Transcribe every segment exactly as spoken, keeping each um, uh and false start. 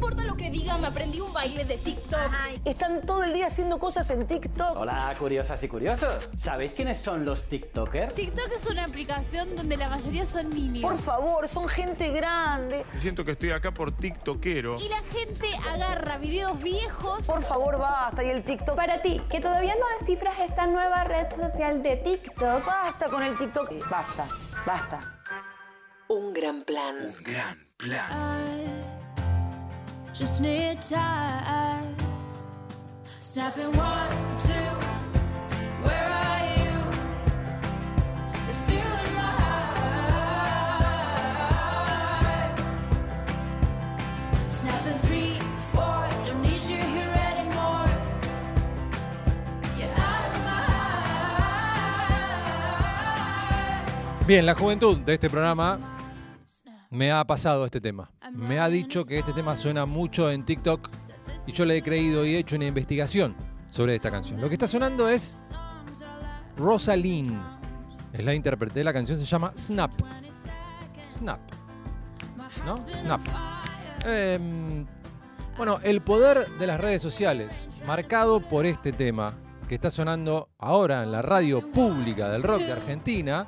importa lo que digan, me aprendí un baile de TikTok. Ay. Están todo el día haciendo cosas en TikTok. Hola, curiosas y curiosos. ¿Sabéis quiénes son los TikTokers? TikTok es una aplicación donde la mayoría son niños. Por favor, son gente grande. Siento que estoy acá por tiktokero. Y la gente agarra videos viejos. Por favor, basta. Y el TikTok. Para ti, que todavía no descifras esta nueva red social de TikTok. Basta con el TikTok. Basta, basta. Un gran plan. Un gran plan. Just need time. Snapping one, two. Where are you? You're still in my heart. Snapping three, four. Don't need you here anymore. Get out of my heart. Bien, la juventud de este programa me ha pasado este tema. Me ha dicho que este tema suena mucho en TikTok y yo le he creído y he hecho una investigación sobre esta canción. Lo que está sonando es Rosalind. Es la intérprete de la canción, se llama Snap. Snap. ¿No? Snap. Eh, bueno, el poder de las redes sociales, marcado por este tema que está sonando ahora en la radio pública del rock de Argentina.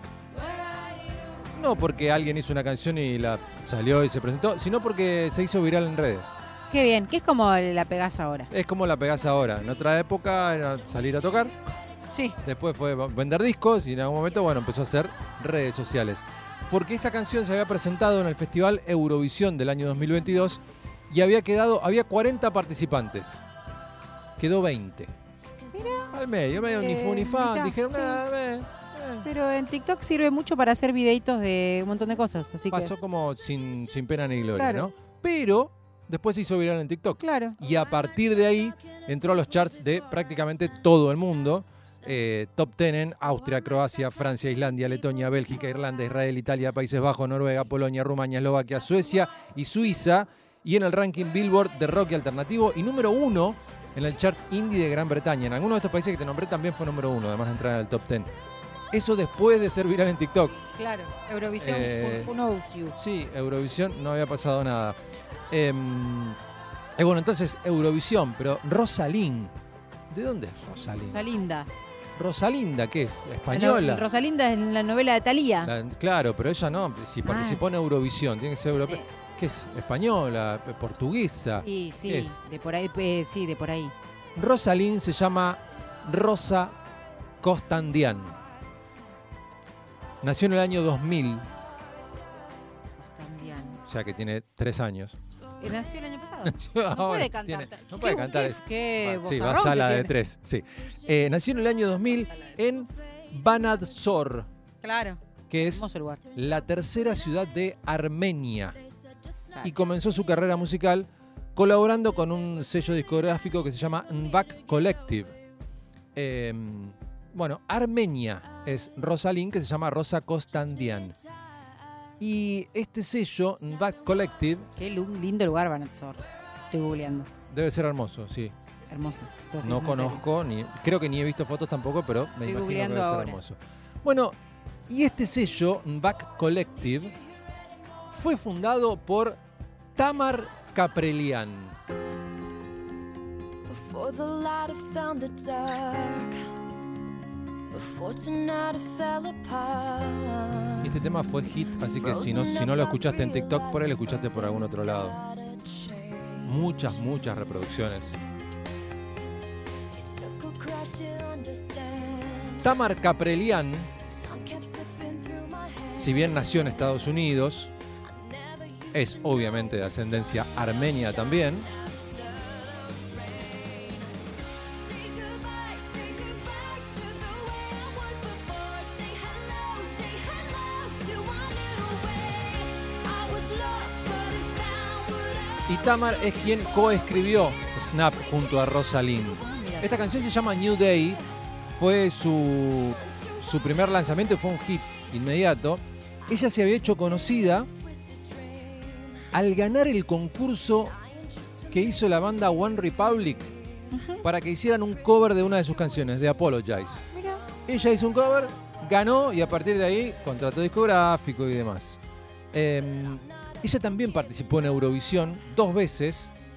No porque alguien hizo una canción y la salió y se presentó, sino porque se hizo viral en redes. Qué bien, que es como la pegás ahora. Es como la pegás ahora. En otra época era salir a tocar. Sí. Después fue vender discos y en algún momento, bueno, empezó a hacer redes sociales. Porque esta canción se había presentado en el Festival Eurovisión del año dos mil veintidós y había quedado, había cuarenta participantes. Quedó veinte. Mira. Al medio, medio eh, ni fu ni fan. mitad, Dijeron, sí. nada, ve. Pero en TikTok sirve mucho para hacer videitos de un montón de cosas. Así Pasó que... como sin, sin pena ni gloria, Claro. ¿no? Pero después se hizo viral en TikTok. Claro. Y a partir de ahí entró a los charts de prácticamente todo el mundo. Eh, top diez en Austria, Croacia, Francia, Islandia, Letonia, Bélgica, Irlanda, Israel, Italia, Países Bajos, Noruega, Polonia, Rumania, Eslovaquia, Suecia y Suiza. Y en el ranking Billboard de rock y alternativo. Y número uno en el chart indie de Gran Bretaña. En algunos de estos países que te nombré también fue número uno, además de entrar al top diez. Eso después de ser viral en TikTok. Claro, Eurovisión, Eh, who knows you. Sí, Eurovisión no había pasado nada. Eh, eh, bueno, entonces, Eurovisión, pero Rosalind. ¿De dónde es Rosalind? Rosalinda. Rosalinda, ¿qué es? ¿Española? No, Rosalinda es en la novela de Thalía. La- claro, pero ella no, si participó en Eurovisión, tiene que ser europea. Eh. ¿Qué es? ¿Española? ¿Portuguesa? Y sí, ¿Qué es? de por ahí, eh, sí, de por ahí. Rosalind se llama Rosa Costandián. Nació en el año dos mil, También. o sea que tiene tres años. Eh, Nació el año pasado. Ahora No puede cantar. tiene- ta- no puede qué- cantar. qué- qué Sí, va a vozarrón sala que de tiene. tres. Sí. Eh, nació en el año dos mil en Banadzor, Claro. que es Hermoso lugar. la tercera ciudad de Armenia. Y comenzó su carrera musical colaborando con un sello discográfico que se llama Nvak Collective. Eh, bueno, Armenia es Rosalind, que se llama Rosa Costandián. Y este sello, Nvak Collective, Qué lu- lindo lugar, Banadzor. Estoy googleando. debe ser hermoso, sí. Hermoso. Todo esto No es en serio. conozco, ni creo que ni he visto fotos tampoco, pero me Estoy imagino que googleando debe ser ahora. hermoso. Bueno, y este sello, Nvak Collective, fue fundado por Tamar Kaprelian. Before the light I found the dark. Before tonight I fell apart. Este tema fue hit, así que si no, si no lo escuchaste en TikTok, por ahí lo escuchaste por algún otro lado. Muchas, muchas reproducciones. Tamar Kaprelian, si bien nació en Estados Unidos, es obviamente de ascendencia armenia también. Y Tamar es quien coescribió Snap junto a Rosalind. Esta canción se llama New Day, fue su, su primer lanzamiento y fue un hit inmediato. Ella se había hecho conocida al ganar el concurso que hizo la banda One Republic para que hicieran un cover de una de sus canciones, de Apologize. Mira. Ella hizo un cover, ganó y a partir de ahí contrató discográfico y demás. Eh, ella también participó en Eurovisión dos veces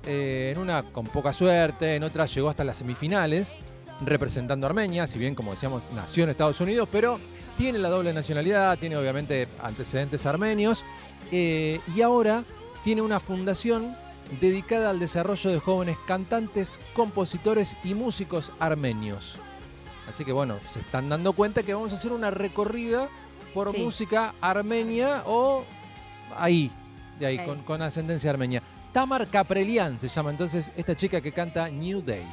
eh, en una con poca suerte, en otra llegó hasta las semifinales, representando a Armenia, si bien, como decíamos, nació en Estados Unidos, pero tiene la doble nacionalidad, tiene obviamente antecedentes armenios, eh, y ahora tiene una fundación dedicada al desarrollo de jóvenes cantantes, compositores y músicos armenios. Así que bueno, se están dando cuenta que vamos a hacer una recorrida por Sí. música armenia o ahí, de ahí, Ahí. Con, con ascendencia armenia. Tamar Kaprelian se llama entonces esta chica que canta New Day.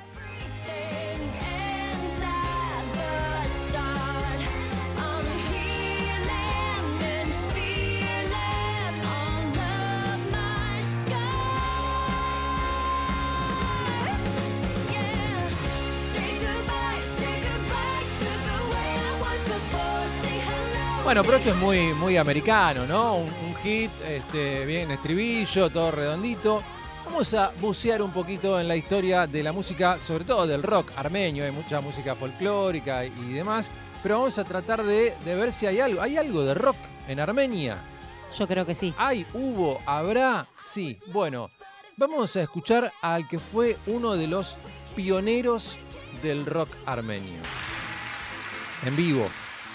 Bueno, pero esto es muy, muy americano, ¿no? Un, un hit, este, bien estribillo, todo redondito. Vamos a bucear un poquito en la historia de la música, sobre todo del rock armenio. Hay mucha música folclórica y demás, pero vamos a tratar de, de ver si hay algo. ¿Hay algo de rock en Armenia? Yo creo que sí. ¿Hay? ¿Hubo? ¿Habrá? Sí. Bueno, vamos a escuchar al que fue uno de los pioneros del rock armenio. En vivo.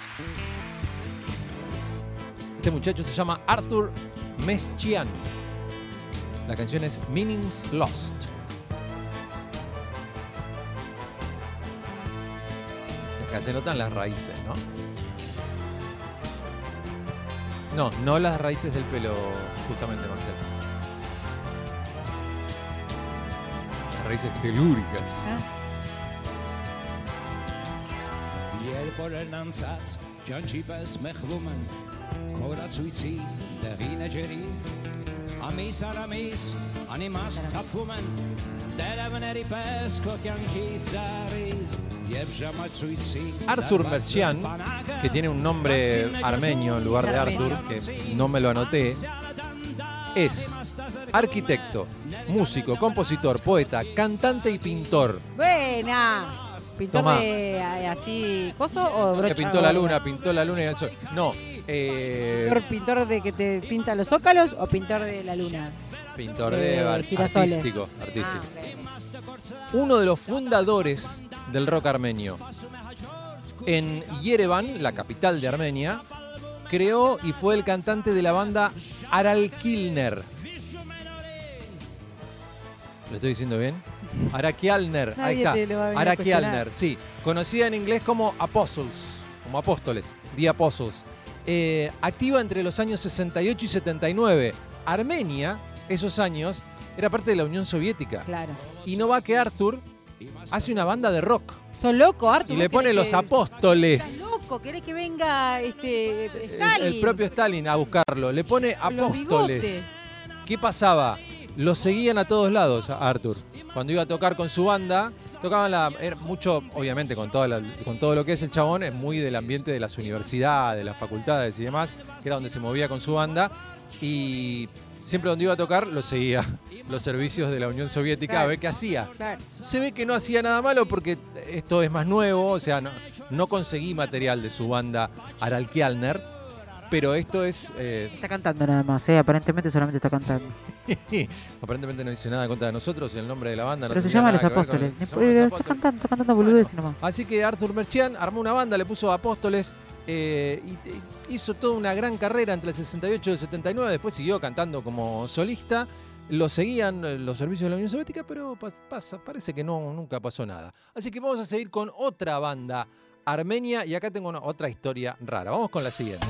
Este muchacho se llama Arthur Meschian. La canción es Meanings Lost. Acá se notan las raíces, ¿no? No, no las raíces del pelo, justamente, Marcelo. Las raíces telúricas. Arthur Meschian, que tiene un nombre armenio en lugar de Arthur, que no me lo anoté, es arquitecto, músico, compositor, poeta, cantante y pintor. Buena. ¿Pintor Tomá. de así coso o brocha? Que pintó la luna, pintó la luna y el sol. No, eh, ¿Pintor, pintor de que te pinta los zócalos o pintor de la luna? pintor de de ar- girasoles. artístico, artístico. Ah, Uno de los fundadores del rock armenio. En Yerevan, la capital de Armenia, creó y fue el cantante de la banda Aralkilner. ¿Lo estoy diciendo bien? Arakialner, ahí Nadie está. te lo va a venir a Arakialner, sí. Conocida en inglés como Apostles, como apóstoles, The Apostles. Eh, activa entre los años sesenta y ocho y setenta y nueve. Armenia, esos años, era parte de la Unión Soviética. claro. Y no va que Arthur hace una banda de rock. Son locos, Arthur. Y le ¿vos pone querés los que- apóstoles. Estás loco, querés que venga este El, Stalin. el propio Stalin a buscarlo. Le pone Con los apóstoles. bigotes. ¿Qué pasaba? Lo seguían a todos lados a Arthur. Cuando iba a tocar con su banda, tocaban la, era mucho, obviamente con, toda la- con todo lo que es el chabón, es muy del ambiente de las universidades, de las facultades y demás, que era donde se movía con su banda. Y siempre donde iba a tocar, lo seguía los servicios de la Unión Soviética Claro. a ver qué hacía. Claro. Se ve que no hacía nada malo porque esto es más nuevo, o sea, no, no conseguí material de su banda Aralkilner, pero esto es... eh, Está cantando nada más, ¿eh? Aparentemente solamente está cantando. aparentemente no dice nada contra de nosotros, el nombre de la banda no Pero se tenía llama nada Los que ver con- Apóstoles. se llama Pero Los está Apóstoles. cantando, está cantando boludeces nomás. Así que Arthur Meschian armó una banda, le puso Apóstoles eh, y te- hizo toda una gran carrera entre el sesenta y ocho y el setenta y nueve. Después siguió cantando como solista. Lo seguían eh, los servicios de la Unión Soviética, pero pas- pasa, parece que no, nunca pasó nada. Así que vamos a seguir con otra banda armenia y acá tengo una- otra historia rara. Vamos con la siguiente.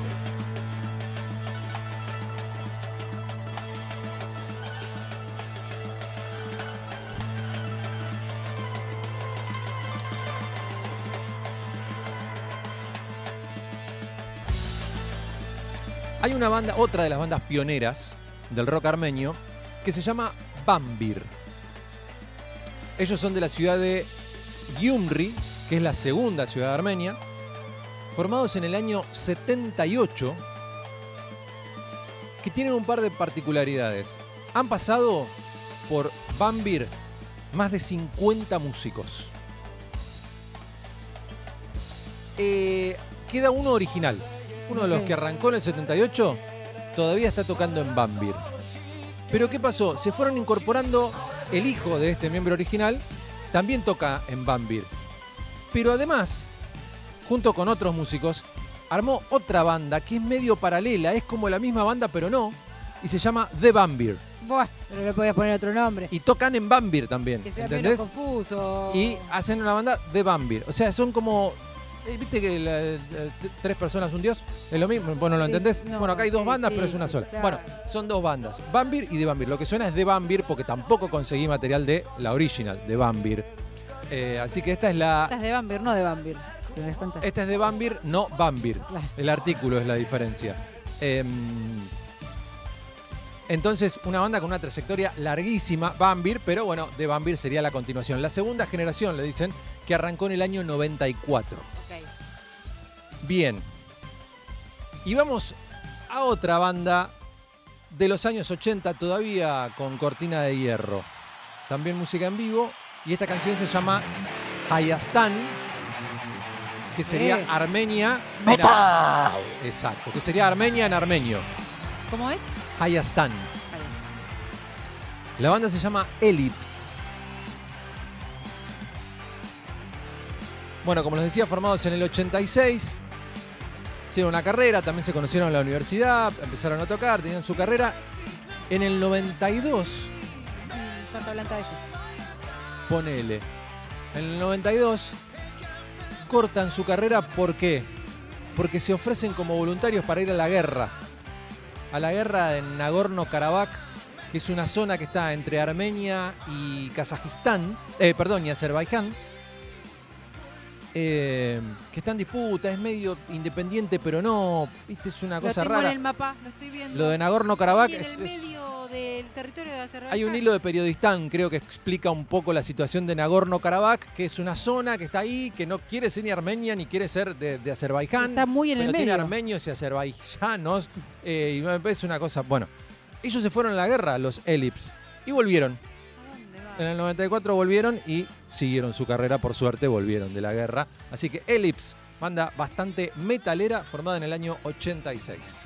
Hay una banda, otra de las bandas pioneras del rock armenio, que se llama Bambir. Ellos son de la ciudad de Gyumri, que es la segunda ciudad de Armenia, formados en el año setenta y ocho, que tienen un par de particularidades. Han pasado por Bambir más de cincuenta músicos. Eh, queda uno original. Uno de los Ok. que arrancó en el setenta y ocho todavía está tocando en Bambir. Pero ¿qué pasó? Se fueron incorporando el hijo de este miembro original, también toca en Bambir. Pero además, junto con otros músicos, armó otra banda que es medio paralela, es como la misma banda pero no, y se llama The Bambir. Buah, pero le podías poner otro nombre. Y tocan en Bambir también, Que sea ¿entendés? menos confuso. Y hacen una banda de Bambir. O sea, son como... ¿Viste que la, la, tres personas un dios? ¿Es lo mismo? ¿Vos no lo entendés? No, bueno, acá hay dos qué bandas, pero es difícil, una sola. claro. Bueno, son dos bandas, Bambir y de Bambir. Lo que suena es de Bambir porque tampoco conseguí material de la original, de Bambir. Eh, así que esta es la... Esta es de Bambir, no de Bambir. ¿Te das cuenta? Esta es de Bambir, no Bambir. Claro. El artículo es la diferencia. Eh, entonces, una banda con una trayectoria larguísima, Bambir, pero bueno, de Bambir sería la continuación. La segunda generación, le dicen, que arrancó en el año noventa y cuatro. Ok. Bien. Y vamos a otra banda de los años ochenta, todavía con cortina de hierro. También música en vivo. Y esta canción se llama Hayastan, que sería Eh. Armenia. ¡Metal! En... Exacto, que sería Armenia en armenio. ¿Cómo es? Hayastan. La banda se llama Ellipse. Bueno, como les decía, formados en el ochenta y seis. Hicieron una carrera, también se conocieron en la universidad, empezaron a tocar, tenían su carrera. En el noventa y dos, Mm, Santa Blanca de ellos. ponele, en el noventa y dos cortan su carrera, ¿por qué? Porque se ofrecen como voluntarios para ir a la guerra. A la guerra en Nagorno-Karabaj, que es una zona que está entre Armenia y Kazajistán, eh, perdón, y Azerbaiyán. Eh, que está en disputa, es medio independiente, pero no, viste, es una Lo cosa tengo rara. en el mapa, lo estoy viendo. Lo de Nagorno-Karabaj Ahí en es, el es- medio del territorio de Azerbaiyán. hay un hilo de Periodistán, creo que explica un poco la situación de Nagorno-Karabaj, que es una zona que está ahí, que no quiere ser ni armenia ni quiere ser de, de Azerbaiyán. Está muy en el pero tiene medio. armenios y azerbaiyanos, eh, y me parece una cosa, bueno, ellos se fueron a la guerra, los Ellipse, y volvieron. ¿A dónde va? En el noventa y cuatro volvieron y siguieron su carrera, por suerte volvieron de la guerra. Así que Ellipse, banda bastante metalera, formada en el año ochenta y seis.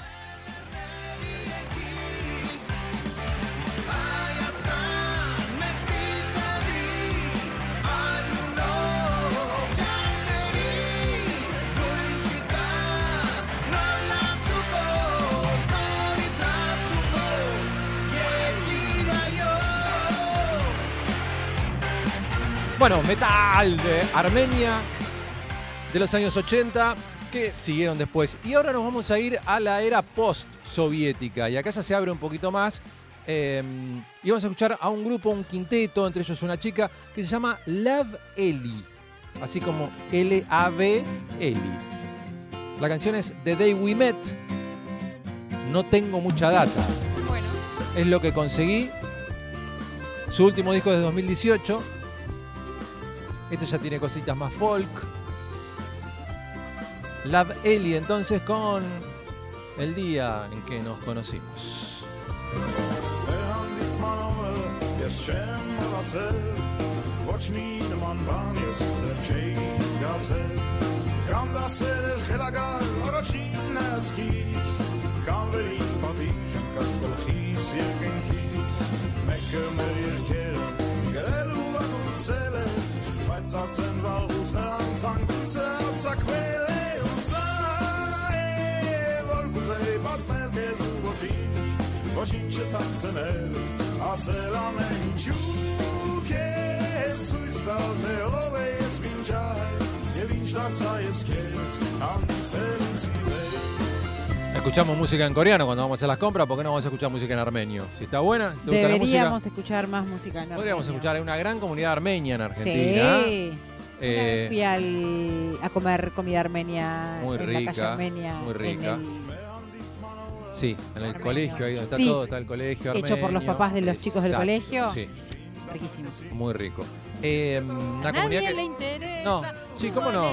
Bueno, metal de Armenia de los años ochenta que siguieron después. Y ahora nos vamos a ir a la era post-soviética. Y acá ya se abre un poquito más. Eh, y vamos a escuchar a un grupo, un quinteto, entre ellos una chica, que se llama Love Eli. Así como L A V Eli. La canción es The Day We Met. No tengo mucha data. Bueno, Es lo que conseguí. Su último disco es de dos mil dieciocho. Este ya tiene cositas más folk. Love Eli entonces con el día en que nos conocimos. Escuchamos música en coreano cuando vamos a las compras, ¿por qué no vamos a escuchar música en armenio? Si está buena, si te gusta la deberíamos música, escuchar más música en podríamos armenio. escuchar. Hay una gran comunidad armenia en Argentina. Sí. Una Eh, vez fui al- a comer comida armenia Muy en rica, la calle Armenia. muy en rica. el- Sí, en el Armenio. colegio, ahí donde está Sí. todo, está el colegio Hecho armenio. por los papás de los chicos del Exacto, colegio. Sí, Riquísimo. muy rico. Eh, una comunidad que... interesa. No, sí, ¿cómo no?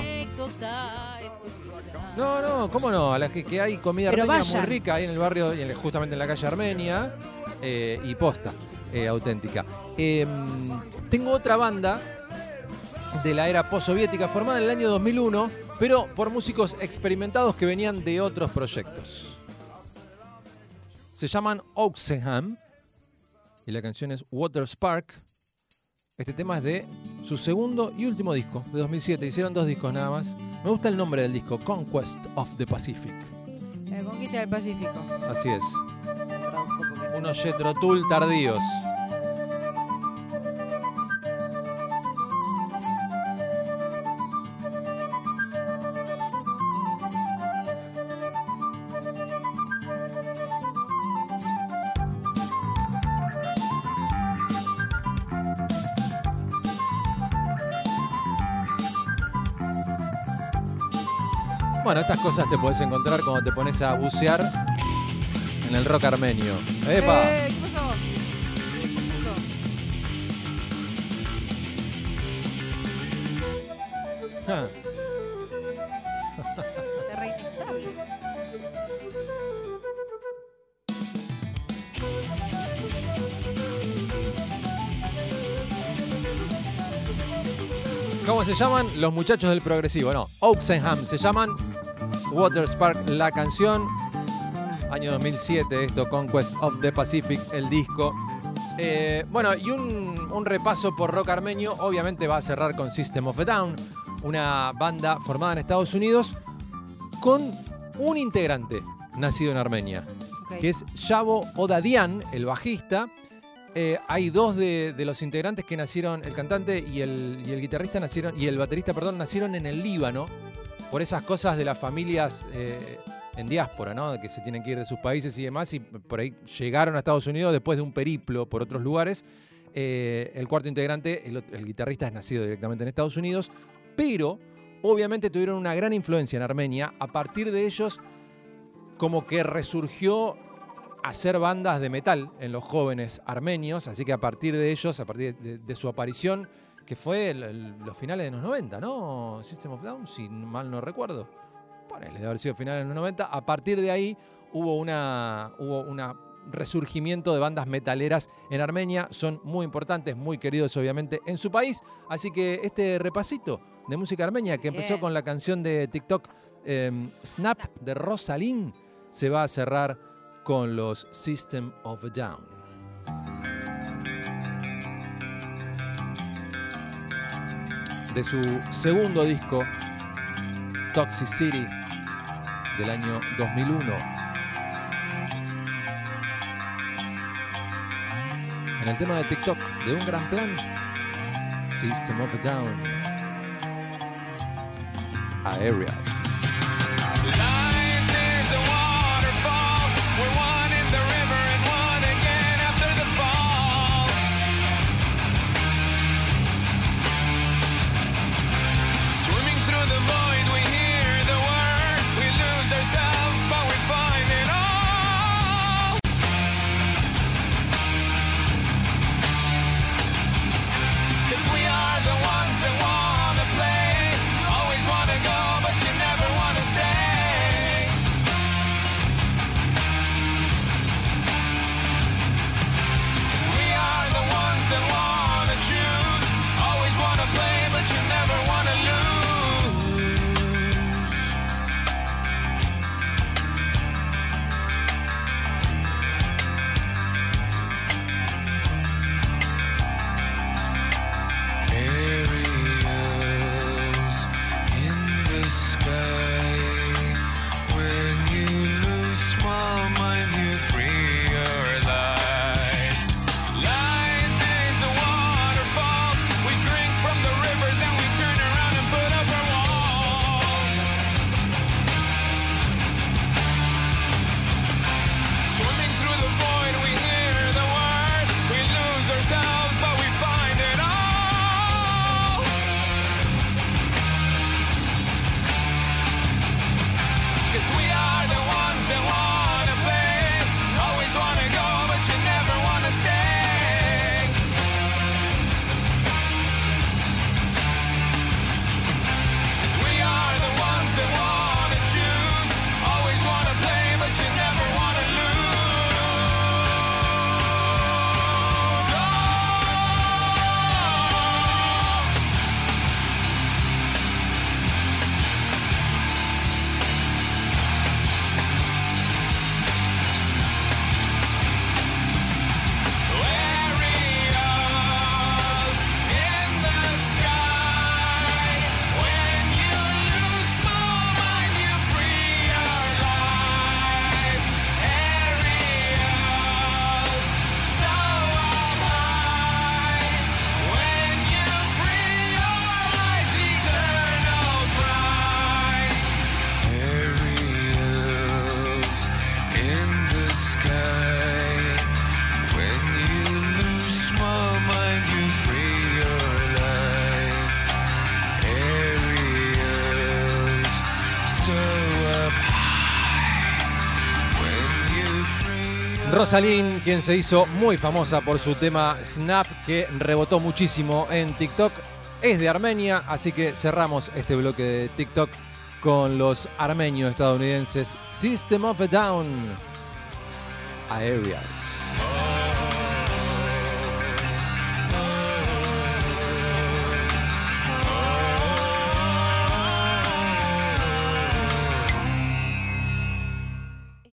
No, no, ¿cómo no? A la que, que hay comida Pero armenia vayan. muy rica ahí en el barrio, y en el- justamente en la calle Armenia, eh, y posta, eh, auténtica. Eh, tengo otra banda de la era postsoviética formada en el año dos mil uno, pero por músicos experimentados que venían de otros proyectos. Se llaman Oxenham y la canción es Water Spark. Este tema es de su segundo y último disco, de dos mil siete. Hicieron dos discos nada más. Me gusta el nombre del disco, Conquest of the Pacific. La conquista del Pacífico. Así es. Unos Jethro Tull tardíos. Bueno, estas cosas te podés encontrar cuando te pones a bucear en el rock armenio. ¡Epa! Eh, ¿Qué pasó? ¿Qué pasó? Ja. Está re inestable. ¿Cómo se llaman? Los muchachos del progresivo. No, Oxenham se llaman. Water Spark, la canción. Año dos mil siete, esto, Conquest of the Pacific, el disco. Eh, bueno, y un, un repaso por rock armenio. Obviamente va a cerrar con System of a Down, una banda formada en Estados Unidos con un integrante nacido en Armenia, okay, que es Yavo Odadian, el bajista. Eh, hay dos de, de los integrantes que nacieron, el cantante y el, y el guitarrista nacieron, y el baterista, perdón, nacieron en el Líbano, por esas cosas de las familias eh, en diáspora, ¿no? Que se tienen que ir de sus países y demás, y por ahí llegaron a Estados Unidos después de un periplo por otros lugares. Eh, el cuarto integrante, el, el guitarrista, es nacido directamente en Estados Unidos, pero obviamente tuvieron una gran influencia en Armenia. A partir de ellos, como que resurgió hacer bandas de metal en los jóvenes armenios, así que a partir de ellos, a partir de, de, de su aparición, que fue el, el, los finales de los noventa, ¿no? System of Down, si mal no recuerdo. Ponele, de haber sido finales de los noventa. A partir de ahí hubo una hubo una resurgimiento de bandas metaleras en Armenia. Son muy importantes, muy queridos obviamente en su país. Así que este repasito de música armenia que empezó Bien. con la canción de TikTok eh, Snap de Rosalind se va a cerrar con los System of a Down. De su segundo disco, Toxicity, del año dos mil uno. En el tema de TikTok, de Un Gran Plan, System of a Down, Aerials. We are the ones that wanna play, always wanna go, but you never Rosalín, quien se hizo muy famosa por su tema Snap, que rebotó muchísimo en TikTok, es de Armenia, así que cerramos este bloque de TikTok con los armenios estadounidenses System of a Down, Aerials.